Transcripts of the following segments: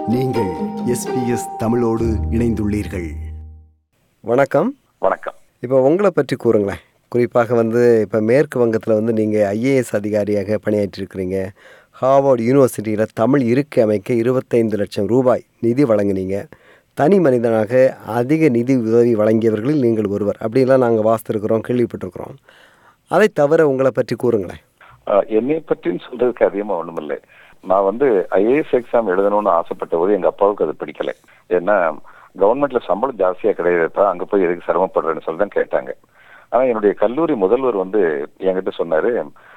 நீங்கள் SBS தமிழோடு இணைந்துள்ளீர்கள். வணக்கம். வணக்கம். இப்போ உங்களை பற்றி கூறுங்களேன். குறிப்பாக இப்போ மேற்கு வங்கத்தில் நீங்கள் ஐஏஎஸ் அதிகாரியாக பணியாற்றிருக்கிறீங்க. ஹார்வர்ட் யூனிவர்சிட்டியில் தமிழ் இருக்கை அமைக்க 25 லட்சம் ரூபாய் நிதி வழங்கினீங்க. தனி மனிதனாக அதிக நிதி உதவி வழங்கியவர்களில் நீங்கள் ஒருவர். அப்படிலாம் நாங்கள் வாசித்திருக்கிறோம், கேள்விப்பட்டிருக்கிறோம். அதை தவிர உங்களை பற்றி கூறுங்களேன். என்னை பற்றின்னு சொல்றதுக்கு அதிகமாக ஒன்றும் இல்லை. நான் ஐஏஎஸ் எக்ஸாம் எழுதணும்னு ஆசைப்பட்ட போது எங்க அப்பாவுக்கு அது பிடிக்கல. ஏன்னா கவர்மெண்ட்ல சம்பளம் ஜாஸ்தியா கிடையாதுப்பா, அங்க போய் எதுக்கு சிரமப்படுறேன்னு சொல்லி தான் கேட்டாங்க. ஆனா என்னுடைய கல்லூரி முதல்வர் என்கிட்ட சொன்னாரு,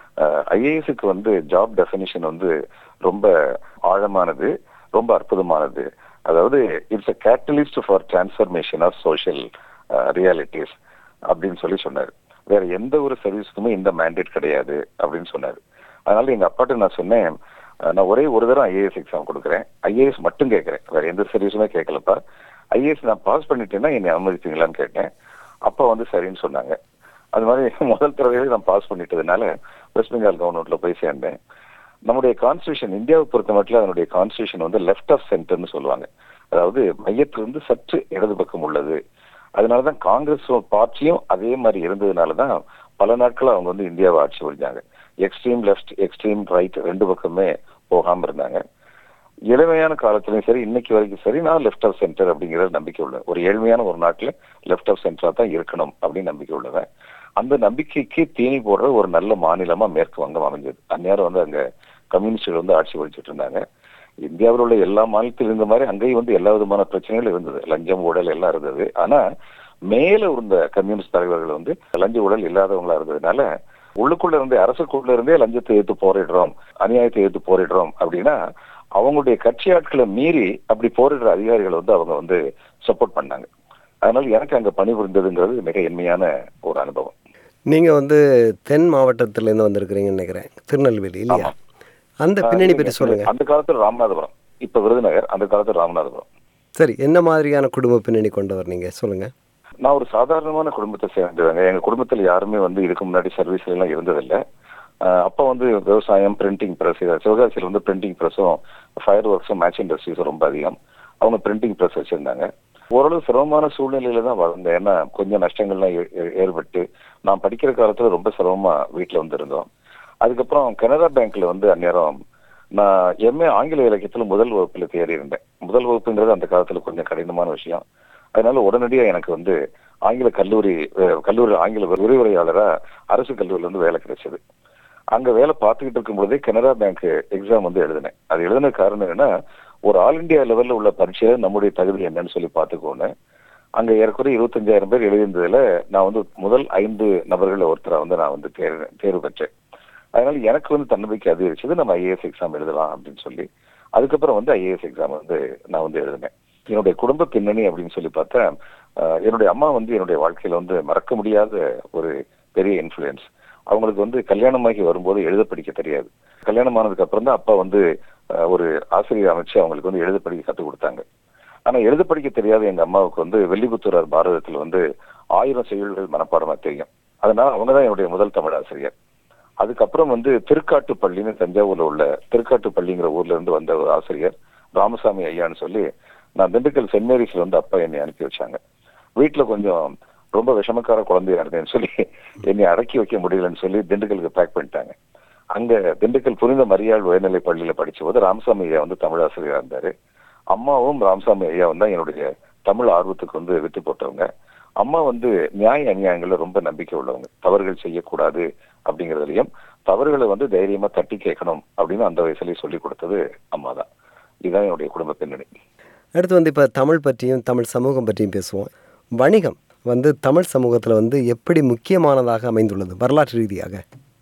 ஐஏஎஸ்க்கு ஜாப் டெஃபினிஷன் ரொம்ப ஆழமானது, ரொம்ப அற்புதமானது. அதாவது it's a catalyst for transformation of social realities அப்படின்னு சொன்னாரு. வேற எந்த ஒரு சர்வீஸுக்குமே இந்த மேண்டேட் கிடையாது அப்படின்னு சொன்னாரு. அதனால எங்க அப்பாட்ட நான் சொன்னேன், நான் ஒரே ஒரு தடவை ஐஏஎஸ் எக்ஸாம் கொடுக்குறேன், ஐஏஎஸ் மட்டும் கேட்கறேன், வேற எந்த சர்வீஸுமே கேட்கலப்பா. ஐஏஎஸ் நான் பாஸ் பண்ணிட்டேன்னா என்னை அனுமதிப்பீங்களான்னு கேட்டேன். அப்பா சரின்னு சொன்னாங்க. அது மாதிரி முதல் தடவையே நான் பாஸ் பண்ணிட்டதுனால வெஸ்ட் பெங்கால் கவர்மெண்ட்ல போய் சேர்ந்தேன். நம்முடைய கான்ஸ்டியூஷன், இந்தியாவை பொறுத்த மட்டும் அதனுடைய கான்ஸ்டியூஷன் லெஃப்ட் ஆஃப் சென்டர்னு சொல்லுவாங்க. அதாவது மையத்திலிருந்து சற்று இடது பக்கம் உள்ளது. அதனாலதான் காங்கிரஸ் பார்ட்டியும் அதே மாதிரி இருந்ததுனாலதான் பல நாட்கள் அவங்க இந்தியாவை ஆட்சி புரிஞ்சாங்க. எக்ஸ்ட்ரீம் லெஃப்ட், எக்ஸ்ட்ரீம் ரைட் ரெண்டு பக்கமே போகாம இருந்தாங்க. எளிமையான காலத்திலையும் சரி, இன்னைக்கு வரைக்கும் சரி, நான் லெஃப்ட் ஆஃப் சென்டர் அப்படிங்கிற நம்பிக்கை உள்ளேன். ஒரு ஏழ்மையான ஒரு நாட்டில் லெஃப்ட் ஆஃப் சென்டரா தான் இருக்கணும் அப்படின்னு நம்பிக்கை உள்ளவன். அந்த நம்பிக்கைக்கு தீனி போடுற ஒரு நல்ல மாநிலமா மேற்கு வங்கம் அமைஞ்சது. அந்நேரம் அங்க கம்யூனிஸ்டுகள் ஆட்சி புரிச்சுட்டு இருந்தாங்க. இந்தியாவில் உள்ள எல்லா மாநிலத்திலும் இருந்த மாதிரி அங்கேயும் எல்லா விதமான பிரச்சனைகளும் இருந்தது. லஞ்சம், ஊழல் எல்லாம் இருந்தது. ஆனா மேல இருந்த கம்யூனிஸ்ட் தலைவர்கள் லஞ்ச ஊழல் இல்லாதவங்களா இருந்ததுனால உள்ளுக்குள்ள அரசுக்குள்ள இருந்தே லஞ்சத்தை எடுத்து போரிடுறோம், அநியாயத்தை எடுத்து போரிடுறோம் அப்படின்னா அவங்களுடைய கட்சி ஆட்களை மீறி அப்படி போரிடுற அதிகாரிகள் அவங்க சப்போர்ட் பண்ணாங்க. அதனால எனக்கு அங்க பணிபுரிந்ததுங்கிறது மிக எளிமையான ஒரு அனுபவம். நீங்க தென் மாவட்டத்திலேருந்து வந்திருக்கிறீங்கன்னு நினைக்கிறேன், திருநெல்வேலி இல்லையா? அந்த பின்னணி பற்றி சொல்லுங்க. அந்த காலத்துல ராமநாதபுரம், இப்ப விருதுநகர், அந்த காலத்துல ராமநாதபுரம். சரி, என்ன மாதிரியான குடும்ப பின்னணி கொண்டவர் நீங்க, சொல்லுங்க. நான் ஒரு சாதாரணமான குடும்பத்தை சேர்ந்தவங்க. எங்க குடும்பத்துல யாருமே இதுக்கு முன்னாடி சர்வீஸ்ல எல்லாம் இருந்ததில்லை. அப்ப விவசாயம், பிரிண்டிங் பிரஸ், சிவகாசியில் பிரிண்டிங் பிரஸும் ஃபயர் ஒர்க்ஸும் மேட்ச் இண்டஸ்ட்ரீஸும் ரொம்ப அதிகம். அவங்க பிரிண்டிங் பிரஸ் வச்சிருந்தாங்க. ஓரளவு சிரமமான சூழ்நிலையில தான் வளர்ந்தேன். ஏன்னா கொஞ்சம் நஷ்டங்கள்லாம் ஏற்பட்டு நான் படிக்கிற காலத்துல ரொம்ப சிரமமா வீட்டுல இருந்தோம். அதுக்கப்புறம் கனரா பேங்க்ல அந்நேரம் நான் எம்ஏ ஆங்கில இலக்கியத்துல முதல் வகுப்புல தேறி இருந்தேன். முதல் வகுப்புங்கிறது அந்த காலத்துல கொஞ்சம் கடினமான விஷயம். அதனால உடனடியா எனக்கு ஆங்கில கல்லூரி ஆங்கில விரிவுரையாளரா அரசு கல்லூரியில வேலை கிடைச்சது. அங்க வேலை பார்த்துக்கிட்டு இருக்கும் பொழுதே கனரா பேங்க் எக்ஸாம் எழுதினேன். அது எழுதின காரணம் என்னன்னா, ஒரு ஆல் இண்டியா லெவல்ல உள்ள பரீட்சையில நம்முடைய தகுதி என்னன்னு சொல்லி பார்த்துக்கோன்னு. அங்க ஏறக்குறைய 25,000 பேர் எழுதியிருந்ததுல நான் முதல் 5 நபர்கள் ஒருத்தரா நான் தேர்வு பெற்றேன். அதனால எனக்கு தன்னம்பிக்கை அதிகரிச்சது, நம்ம ஐஏஎஸ் எக்ஸாம் எழுதலாம் அப்படின்னு சொல்லி. அதுக்கப்புறம் ஐஏஎஸ் எக்ஸாம் நான் எழுதினேன். என்னுடைய குடும்ப பின்னணி அப்படின்னு சொல்லி பார்த்தா, என்னுடைய அம்மா என்னுடைய வாழ்க்கையில மறக்க முடியாத ஒரு பெரிய இன்ஃபுளுயன்ஸ். அவங்களுக்கு கல்யாணமாகி வரும்போது எழுத படிக்க தெரியாது. கல்யாணம் ஆனதுக்கு அப்புறம் தான் அப்பா ஒரு ஆசிரியர் அமைச்சு அவங்களுக்கு எழுத படிக்க கற்றுக் கொடுத்தாங்க. ஆனா எழுத படிக்க தெரியாத எங்க அம்மாவுக்கு வெள்ளிபுத்தூரார் பாரதத்துல 1000 செய்யுள்கள் மனப்பாடமா தெரியும். அதனால அவங்கதான் என்னுடைய முதல் தமிழ் ஆசிரியர். அதுக்கப்புறம் திருக்காட்டுப்பள்ளின்னு தஞ்சாவூர்ல உள்ள திருக்காட்டுப்பள்ளிங்கிற ஊர்ல இருந்து வந்த ஒரு ஆசிரியர் ராமசாமி ஐயான்னு சொல்லி, நான் திண்டுக்கல் சென்ட் மேரிஸ்ல அப்பா என்னை அனுப்பி வச்சாங்க. வீட்டுல கொஞ்சம் ரொம்ப விஷமக்கார குழந்தையா இருந்தேன்னு சொல்லி என்னை அடக்கி வைக்க முடியலன்னு சொல்லி திண்டுக்கலுக்கு பேக் பண்ணிட்டாங்க. அங்க திண்டுக்கல் புனித மரியாள் உயர்நிலை பள்ளியில படிச்ச போது ராமசாமி ஐயா தமிழ் ஆசிரியரா இருந்தாரு. அம்மாவும் ராமசாமி ஐயா தான் என்னுடைய தமிழ் ஆர்வத்துக்கு விட்டு போட்டவங்க. அம்மா நியாய அநியாயங்கள்ல ரொம்ப நம்பிக்கை உள்ளவங்க. தவறுகள் செய்யக்கூடாது அப்படிங்கறதுலயும் தவறுகளை தைரியமா தட்டி கேட்கணும் அப்படின்னு அந்த வயசுலயே சொல்லி கொடுத்தது அம்மா தான். இதுதான் என்னுடைய குடும்ப பின்னணி. அடுத்து இப்போ தமிழ் பற்றியும் தமிழ் சமூகம் பற்றியும் பேசுவோம். வணிகம் தமிழ் சமூகத்தில் எப்படி முக்கியமானதாக அமைந்துள்ளது வரலாற்று ரீதியாக?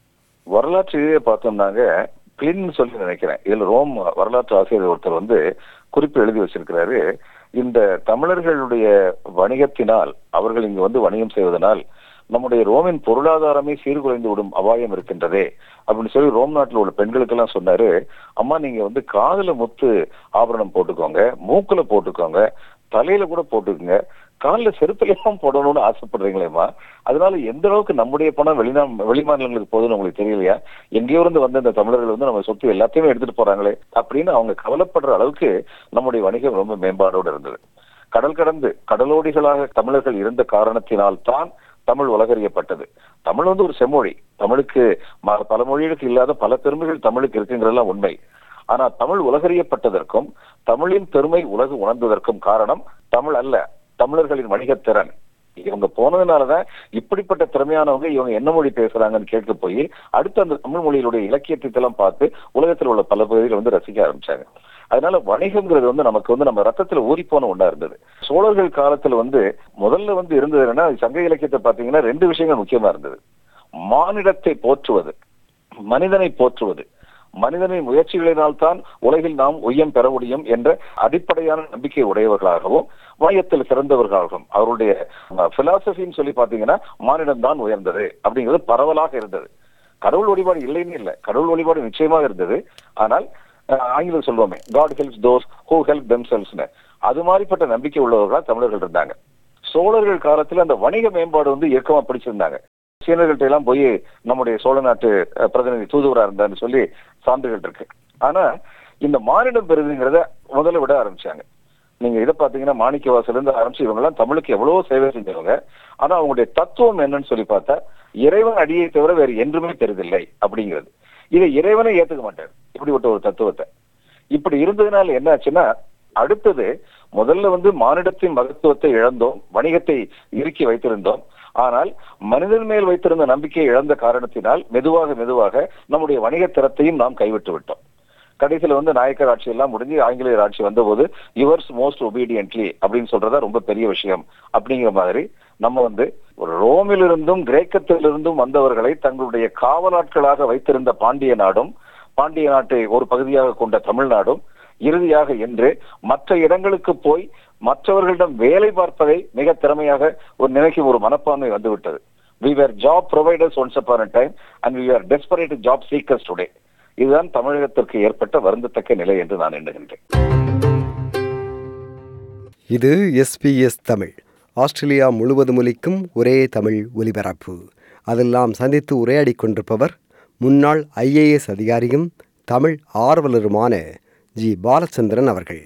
வரலாற்று ரீதியாக பார்த்தோம்னாங்க பிளின்னு சொல்லி நினைக்கிறேன். இதுல ரோம் வரலாற்று ஆசிரியர் ஒருத்தர் குறிப்பு எழுதி வச்சிருக்கிறாரு. இந்த தமிழர்களுடைய வணிகத்தினால், அவர்கள் இங்கு வணிகம் செய்வதனால் நம்முடைய ரோமின் பொருளாதாரமே சீர்குலைந்து விடும் அபாயம் இருக்கின்றதே அப்படின்னு சொல்லி ரோம் நாட்டில் உள்ள பெண்களுக்கெல்லாம் சொன்னாரு. அம்மா நீங்க காதுல முத்து ஆபரணம் போட்டுக்கோங்க, மூக்குல போட்டுக்கோங்க, தலையில கூட போட்டுக்குங்க, காலில் செருப்பிலாம் போடணும்னு ஆசைப்படுறீங்களேம்மா, அதனால எந்த அளவுக்கு நம்முடைய பணம் வெளிமாநிலங்களுக்கு போகுதுன்னு உங்களுக்கு தெரியலையா? எங்கேயோ இருந்து வந்த இந்த தமிழர்கள் வந்து நம்ம சொத்து எல்லாத்தையுமே எடுத்துட்டு போறாங்களே அப்படின்னு அவங்க கவலைப்படுற அளவுக்கு நம்முடைய வணிகம் ரொம்ப மேம்பாடோடு இருந்தது. கடல் கடந்து கடலோடிகளாக தமிழர்கள் இருந்த காரணத்தினால் தான் தமிழ் உலகறியப்பட்டது. தமிழ் வந்து ஒரு செம்மொழி. தமிழுக்கு பல மொழிகளுக்கு இல்லாத பல பெருமைகள் தமிழுக்கு இருக்குங்கிறதெல்லாம் உண்மை. ஆனா தமிழ் உலகறியப்பட்டதற்கும் தமிழின் பெருமை உலகு உணர்ந்ததற்கும் காரணம் தமிழ் அல்ல, தமிழர்களின் வணிகத்திறன். இவங்க போனதுனாலதான் இப்படிப்பட்ட திறமையானவங்க இவங்க என்ன மொழி பேசுறாங்கன்னு கேட்க போய் அடுத்து அந்த தமிழ் மொழியிலுடைய இலக்கியத்தை எல்லாம் பார்த்து உலகத்தில் உள்ள பல பகுதிகளை வந்து ரசிக்க ஆரம்பிச்சாங்க. அதனால வணிகம்ங்கிறது வந்து நமக்கு வந்து நம்ம ரத்தத்துல ஊறி போன ஒண்ணா இருந்தது. சோழர்கள் காலத்துல வந்து முதல்ல வந்து இருந்தது என்னன்னா, சங்க இலக்கியத்தை பாத்தீங்கன்னா 2 விஷயங்கள் முக்கியமா இருந்தது. மானிடத்தை போற்றுவது, மனிதனை போற்றுவது. மனிதனின் முயற்சிகளினால் தான் உலகில் நாம் உய்யம் பெற முடியும் என்ற அடிப்படையான நம்பிக்கை உடையவர்களாகவும் வணிகத்தில் சிறந்தவர்களாகவும் அவருடைய பிலாசபின்னு சொல்லி பாத்தீங்கன்னா மானிடம் தான் உயர்ந்தது அப்படிங்கிறது பரவலாக இருந்தது. கடவுள் வழிபாடு இல்லைன்னு இல்லை, கடவுள் வழிபாடு நிச்சயமாக இருந்தது. ஆனால் ஆங்கிலம் சொல்லுவோமே, God helps those who help தெம்செல்வ்ஸ்னு, அது மாதிரிப்பட்ட நம்பிக்கை உள்ளவர்களா தமிழர்கள் இருந்தாங்க. சோழர்கள் காலத்துல அந்த வணிக மேம்பாடு வந்து இயக்கமா பிடிச்சிருந்தாங்க. சீனர்கள்ட்ட எல்லாம் போய் நம்முடைய சோழ நாட்டு பிரதிநிதி தூதுவரா இருந்தான்னு சொல்லி சான்றுகள் இருக்கு. ஆனா இந்த மானிடம் பெறுதுங்கிறத முதல்ல விட ஆரம்பிச்சாங்க. நீங்க இதை பாத்தீங்கன்னா மாணிக்கவாசல இருந்து ஆரம்பிச்சு இவங்க எல்லாம் தமிழுக்கு எவ்வளவோ சேவை செஞ்சவங்க. ஆனா அவங்களுடைய தத்துவம் என்னன்னு சொல்லி பார்த்தா இறைவன் அடியை தவிர வேறு என்றுமே தெரிதில்லை அப்படிங்கிறது. இதை இறைவனை ஏத்துக்க மாட்டார் இப்படிப்பட்ட ஒரு தத்துவத்தை. இப்படி இருந்ததுனால என்ன ஆச்சுன்னா, அடுத்தது முதல்ல வந்து மானிடத்தின் மகத்துவத்தை இழந்தோம், வணிகத்தை இறுக்கி வைத்திருந்தோம். ஆனால் மனிதன் மேல் வைத்திருந்த நம்பிக்கையை இழந்த காரணத்தினால் மெதுவாக மெதுவாக நம்முடைய வணிக திறத்தையும் நாம் கைவிட்டு விட்டோம். கடைசியில வந்து நாயக்கர் ஆட்சி எல்லாம் முடிஞ்சு ஆங்கிலேயர் ஆட்சி வந்த போது யுவர்ஸ் மோஸ்ட் ஒபீடியன்ட்லி அப்படின்னு சொல்றதா ரொம்ப பெரிய விஷயம் அப்படிங்கிற மாதிரி நம்ம வந்து ரோமிலிருந்தும் கிரேக்கத்திலிருந்தும் வந்தவர்களை தங்களுடைய காவலாட்களாக வைத்திருந்த பாண்டிய நாடும், பாண்டிய நாட்டை ஒரு பகுதியாக கொண்ட தமிழ்நாடும் இறுதியாக என்று மற்ற இடங்களுக்கு போய் மற்றவர்களிடம் வேலை பார்ப்பதை மிக திறமையாக ஒரு நினைக்கும் ஒரு மனப்பான்மை வந்துவிட்டது. We were job providers once upon a time and we are desperate job seekers today. இதுதான் தமிழகத்திற்கு ஏற்பட்ட வருந்தத்தக்க நிலை என்று நான் எண்ணுகின்றேன். இது எஸ்பிஎஸ் தமிழ், ஆஸ்திரேலியா முழுவதும் ஒலிக்கும் ஒரே தமிழ் ஒலிபரப்பு. அதெல்லாம் சந்தித்து உரையாடி கொண்டிருப்பவர் முன்னாள் ஐஏஎஸ் அதிகாரியும் தமிழ் ஆர்வலருமான ஜி பாலச்சந்திரன் அவர்கள்.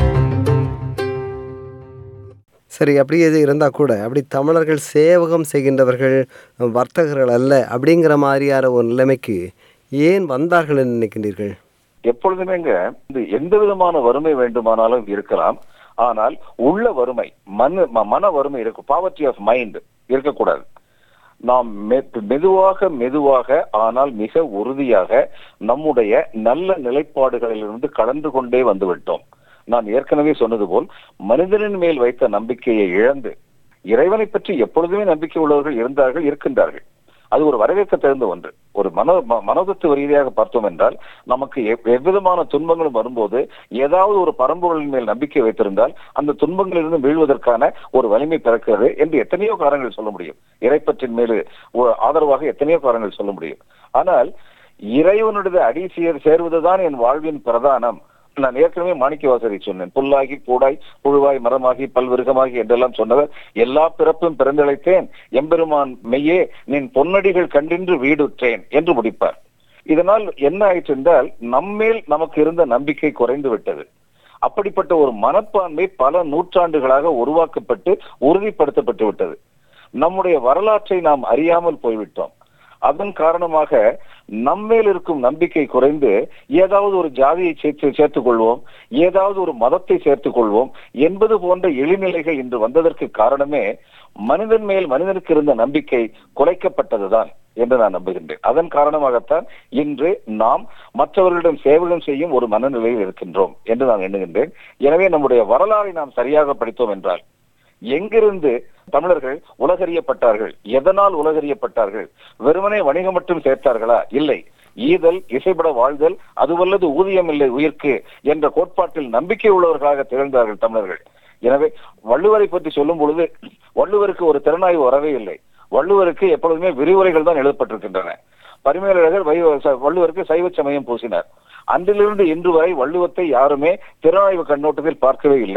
சரி, அப்படியே இருந்தால் கூட அப்படி தமிழர்கள் சேவகம் செய்கின்றவர்கள் வர்த்தகர்கள் அல்ல அப்படிங்கிற மாதிரியான ஒரு நிலைமைக்கு ஏன் வந்தார்கள் என்று நினைக்கின்றீர்கள்? எப்பொழுதுமேங்க எந்த விதமான வறுமை வேண்டுமானாலும் இருக்கலாம். ஆனால் உள்ள வறுமை, மன வறுமை இருக்கும், பாவர்ட்டி ஆஃப் மைண்ட் இருக்கக்கூடாது. நாம் மெதுவாக மெதுவாக ஆனால் மிக உறுதியாக நம்முடைய நல்ல நிலைப்பாடுகளிலிருந்து கடந்து கொண்டே வந்துவிட்டோம். நான் ஏற்கனவே சொன்னது போல் மனிதனின் மேல் வைத்த நம்பிக்கையை இழந்து இறைவனை பற்றி எப்பொழுதுமே நம்பிக்கை உள்ளவர்கள் இருந்தார்கள், இருக்கின்றார்கள். அது ஒரு வரவேற்க தகுந்த ஒன்று. ஒரு மனோதத்துவ ரீதியாக பார்த்தோம் என்றால் நமக்கு எவ்விதமான துன்பங்களும் வரும்போது ஏதாவது ஒரு பரம்பொருளின் மேல் நம்பிக்கை வைத்திருந்தால் அந்த துன்பங்களிலிருந்து வீழ்வதற்கான ஒரு வலிமை பிறக்கிறது என்று எத்தனையோ காரணங்கள் சொல்ல முடியும். இறைப்பற்றின் மேல் ஆதரவாக எத்தனையோ காரணங்கள் சொல்ல முடியும். ஆனால் இறைவனுடைய அடி சேர்வதுதான் என் வாழ்வின் பிரதானம். நான் ஏற்கனவே மாணிக்கவாசரை சொன்னேன், புல்லாகி பூடாய் புழுவாய் மரமாகி பல்விருகமாகி என்றெல்லாம் சொன்னவர் எல்லா பிறப்பும் பிறந்தழைத்தேன் எம்பெருமான் மெய்யே நின் பொன்னடிகள் கண்டின்று வீடுற்றேன் என்று முடிப்பார். இதனால் என்ன ஆயிற்று என்றால் நம்மேல் நமக்கு இருந்த நம்பிக்கை குறைந்து விட்டது. அப்படிப்பட்ட ஒரு மனப்பான்மை பல நூற்றாண்டுகளாக உருவாக்கப்பட்டு உறுதிப்படுத்தப்பட்டு விட்டது. நம்முடைய வரலாற்றை நாம் அறியாமல் போய்விட்டோம். அதன் காரணமாக நம்மேல் இருக்கும் நம்பிக்கை குறைந்து ஏதாவது ஒரு ஜாதியை சேர்த்துக் கொள்வோம், ஏதாவது ஒரு மதத்தை சேர்த்துக் கொள்வோம் என்பது போன்ற எளிநிலைகள் இன்று வந்ததற்கு காரணமே மனிதன் மேல் மனிதனுக்கு இருந்த நம்பிக்கை குறைக்கப்பட்டதுதான் என்று நான் நம்புகின்றேன். அதன் காரணமாகத்தான் இன்று நாம் மற்றவர்களிடம் சேவகம் செய்யும் ஒரு மனநிலையில் இருக்கின்றோம் என்று நான் எண்ணுகின்றேன். எனவே நம்முடைய வரலாறை நாம் சரியாக படித்தோம் என்றால் எங்கிருந்து தமிழர்கள் உலகறியப்பட்டார்கள், எதனால் உலகறியப்பட்டார்கள்? வெறுமனே வணிகம் மட்டும் சேர்த்தார்களா? இல்லை. ஈதல் இசைப்பட வாழ்தல் அதுவல்லது ஊதியம் இல்லை உயிர்க்கு என்ற கோட்பாட்டில் நம்பிக்கை உள்ளவர்களாக திகழ்ந்தார்கள் தமிழர்கள். எனவே வள்ளுவரை பற்றி சொல்லும் பொழுது வள்ளுவருக்கு ஒரு திறனாய்வு வரவே இல்லை. வள்ளுவருக்கு எப்பொழுதுமே விரிவுரைகள் தான் எழுதப்பட்டிருக்கின்றன. பரிமேலழகர் வள்ளுவருக்கு சைவ சமயம் பூசினார். அன்றிலிருந்து இன்று வரை வள்ளுவத்தை யாருமே திறனாய்வு கண்ணோட்டத்தில் பார்க்கவே இல்லை.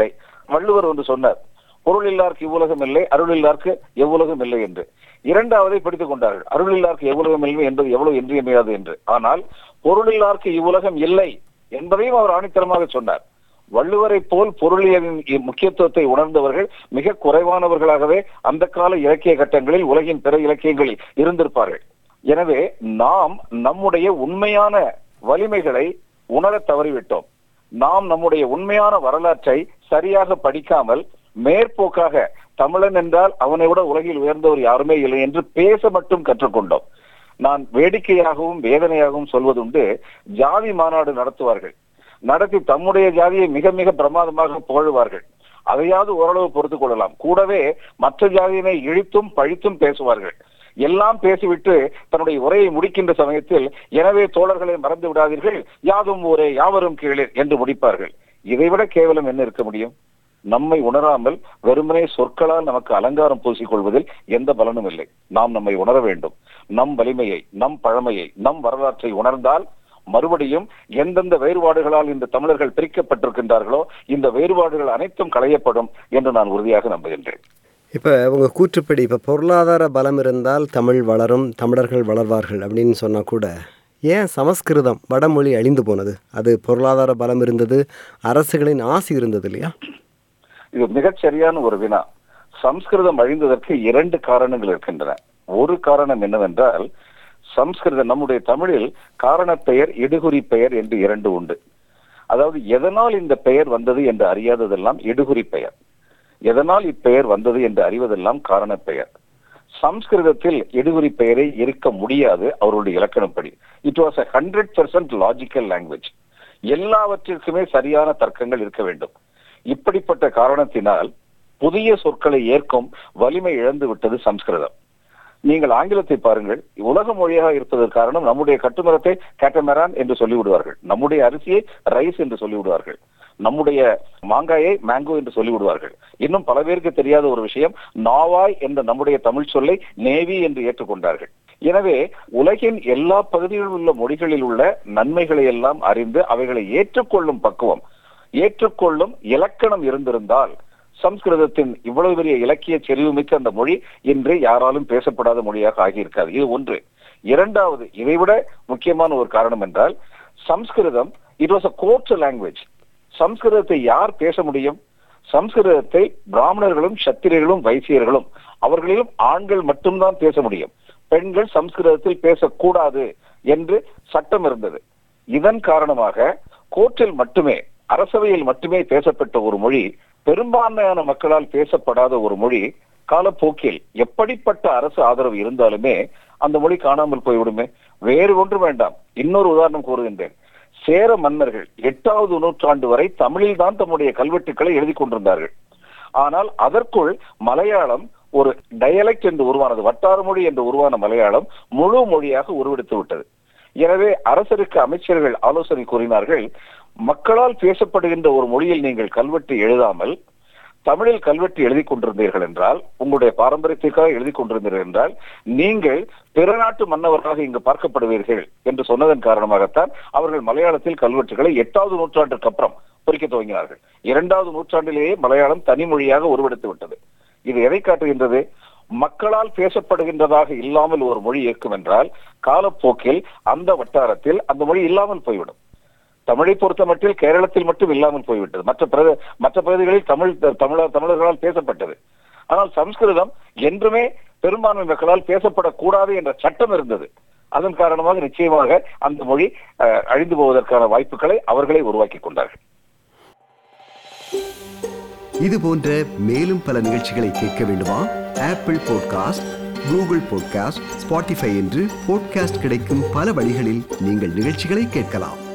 வள்ளுவர் ஒன்று சொன்னார், பொருள் இல்லார்க்கு இவ்வுலகம் இல்லை, அருள் இல்லார்க்கு எவ்வுலகம் இல்லை என்று. இரண்டாவதை படித்துக் கொண்டார்கள், அருள் இல்லார்க்கு எவ்வுலகம் இல்லை என்பது எவ்வளவு இன்றியமையாது என்று. ஆனால் பொருள் இல்லார்க்கு இவ்வுலகம் இல்லை என்பதையும் அவர் ஆணித்தரமாக சொன்னார். வள்ளுவரை போல் பொருளியலின் முக்கியத்துவத்தை உணர்ந்தவர்கள் மிக குறைவானவர்களாகவே அந்த கால இலக்கிய கட்டங்களில் உலகின் பிற இலக்கியங்களில் இருந்திருப்பார்கள். எனவே நாம் நம்முடைய உண்மையான வலிமைகளை உணர தவறிவிட்டோம். நாம் நம்முடைய உண்மையான வரலாற்றை சரியாக படிக்காமல் மேற்போக்காக தமிழன் என்றால் அவனை விட உலகில் உயர்ந்தவர் யாருமே இல்லை என்று பேச மட்டும் கற்றுக்கொண்டோம். நான் வேடிக்கையாகவும் வேதனையாகவும் சொல்வதுண்டு, ஜாதி மாநாடு நடத்துவார்கள், நடத்தி தம்முடைய ஜாதியை மிக மிக பிரமாதமாக புகழுவார்கள். அதையாவது ஓரளவு பொறுத்துக் கொள்ளலாம். கூடவே மற்ற ஜாதியினை இழித்தும் பழித்தும் பேசுவார்கள். எல்லாம் பேசிவிட்டு தன்னுடைய உரையை முடிக்கின்ற சமயத்தில், எனவே தோழர்களை மறந்து விடாதீர்கள், யாதும் ஊரே யாவரும் கீழே என்று முடிப்பார்கள். இதைவிட கேவலம் என்ன இருக்க முடியும்? நம்மை உணராமல் வெறுமனே சொற்களால் நமக்கு அலங்காரம் பூசிக்கொள்வதில் எந்த பலனும் இல்லை. நாம் நம்மை உணர வேண்டும். நம் வலிமையை, நம் பழமையை, நம் வரலாற்றை உணர்ந்தால் மறுபடியும் எந்தெந்த வேறுபாடுகளால் இந்த தமிழர்கள் பிரிக்கப்பட்டிருக்கின்றார்களோ இந்த வேறுபாடுகள் அனைத்தும் களையப்படும் என்று நான் உறுதியாக நம்புகின்றேன். இப்போ உங்கள் கூற்றுப்படி இப்போ பொருளாதார பலம் இருந்தால் தமிழ் வளரும், தமிழர்கள் வளர்வார்கள் அப்படின்னு சொன்னால் கூட ஏன் சமஸ்கிருதம் வடமொழி அழிந்து போனது? அது பொருளாதார பலம் இருந்தது, அரசுகளின் ஆசி இருந்தது இல்லையா? இது மிகச் சரியான ஒரு வினா. சம்ஸ்கிருதம் அழிந்ததற்கு 2 காரணங்கள் இருக்கின்றன. ஒரு காரணம் என்னவென்றால், சம்ஸ்கிருதம் நம்முடைய தமிழில் காரண பெயர், இடுகுறி பெயர் என்று 2 உண்டு. அதாவது எதனால் இந்த பெயர் வந்தது என்று அறியாததெல்லாம் இடுகுறி பெயர், எதனால் இப்பெயர் வந்தது என்று அறிவதெல்லாம் காரண பெயர். சம்ஸ்கிருதத்தில் இடுகுறி பெயரை இருக்க முடியாது. அவருடைய இலக்கணப்படி இட் வாஸ் 100% லாஜிக்கல் லாங்குவேஜ். எல்லாவற்றிற்குமே சரியான தர்க்கங்கள் இருக்க வேண்டும். இப்படிப்பட்ட காரணத்தினால் புதிய சொற்களை ஏற்கும் வலிமை இழந்து விட்டது சம்ஸ்கிருதம். நீங்கள் ஆங்கிலத்தை பாருங்கள், உலக மொழியாக இருப்பதற்கு காரணம் நம்முடைய கட்டுமரத்தை கேட்டமெரான் என்று சொல்லிவிடுவார்கள், நம்முடைய அரிசியை ரைஸ் என்று சொல்லிவிடுவார்கள், நம்முடைய மாங்காயை மேங்கோ என்று சொல்லிவிடுவார்கள். இன்னும் பல பேருக்கு தெரியாத ஒரு விஷயம், நாவாய் என்ற நம்முடைய தமிழ் சொல்லை நேவி என்று ஏற்றுக்கொண்டார்கள். எனவே உலகின் எல்லா பகுதிகளில் உள்ள மொழிகளில் உள்ள நன்மைகளை எல்லாம் அறிந்து அவைகளை ஏற்றுக்கொள்ளும் பக்குவம், ஏற்றுக்கொள்ளும் இலக்கணம் இருந்திருந்தால் சம்ஸ்கிருதத்தின் இவ்வளவு பெரிய இலக்கிய செறிவுமிக்க அந்த மொழி இன்று யாராலும் பேசப்படாத மொழியாக ஆகியிருக்காது. இது ஒன்று. இரண்டாவது, இதைவிட முக்கியமான ஒரு காரணம் என்றால், சம்ஸ்கிருதம் it was a court language. சம்ஸ்கிருதத்தை யார் பேச முடியும்? சம்ஸ்கிருதத்தை பிராமணர்களும் சத்திரியர்களும் வைசியர்களும் அவர்களிலும் ஆண்கள் மட்டும்தான் பேச முடியும். பெண்கள் சம்ஸ்கிருதத்தில் பேசக்கூடாது என்று சட்டம் இருந்தது. இதன் காரணமாக கோர்ட்டில் மட்டுமே, அரசவையில் மட்டுமே பேசப்பட்ட ஒரு மொழி, பெரும்பான்மையான மக்களால் பேசப்படாத ஒரு மொழி, காலப்போக்கில் எப்படிப்பட்ட அரசு ஆதரவு இருந்தாலுமே அந்த மொழி காணாமல் போய்விடுமே. வேறு ஒன்று வேண்டாம். இன்னொரு உதாரணம் கூறுகின்றேன். சேர மன்னர்கள் 8வது நூற்றாண்டு வரை தமிழில் தான் தம்முடைய கல்வெட்டுக்களை எழுதி கொண்டிருந்தார்கள். ஆனால் அதற்குள் மலையாளம் ஒரு டயலெக்ட் என்று உருவானது, வட்டார மொழி என்று உருவான மலையாளம் முழு மொழியாக உருவெடுத்து விட்டது. எனவே அரசருக்கு அமைச்சர்கள் ஆலோசனை கூறினார்கள், மக்களால் பேசப்படுகின்ற ஒரு மொழியில் நீங்கள் கல்வெட்டு எழுதாமல் தமிழில் கல்வெட்டு எழுதி கொண்டிருந்தீர்கள் என்றால், உங்களுடைய பாரம்பரியத்திற்காக எழுதி கொண்டிருந்தீர்கள் என்றால், நீங்கள் பிற நாட்டு மன்னவர்களாக இங்கு பார்க்கப்படுவீர்கள் என்று சொன்னதன் காரணமாகத்தான் அவர்கள் மலையாளத்தில் கல்வெட்டுகளை 8வது நூற்றாண்டுக்கு அப்புறம் பொறிக்க துவங்கினார்கள். 2வது நூற்றாண்டிலேயே மலையாளம் தனி மொழியாக உருவெடுத்து விட்டது. இது எதை காட்டுகின்றது? மக்களால் பேசப்படுகின்றதாக இல்லாமல் ஒரு மொழி இருக்கும் என்றால் காலப்போக்கில் அந்த வட்டாரத்தில் அந்த மொழி இல்லாமல் போய்விடும். தமிழை பொறுத்த மட்டில் கேரளத்தில் மட்டும் இல்லாமல் போய்விட்டது. மற்ற பகுதிகளில் தமிழர்களால் பேசப்பட்டது. ஆனால் சம்ஸ்கிருதம் என்றுமே பெரும்பான்மை மக்களால் பேசப்படக்கூடாது என்ற சட்டம் இருந்தது. அதன் காரணமாக நிச்சயமாக அந்த மொழி அழிந்து போவதற்கான வாய்ப்புகளை அவர்களே உருவாக்கி கொண்டார்கள். இது போன்ற மேலும் பல நிகழ்ச்சிகளை கேட்க வேண்டுமா? Apple podcast, Google podcast, Spotify என்று பாட்காஸ்ட் கிடைக்கும் பல வழிகளில் நீங்கள் நிகழ்ச்சிகளை கேட்கலாம்.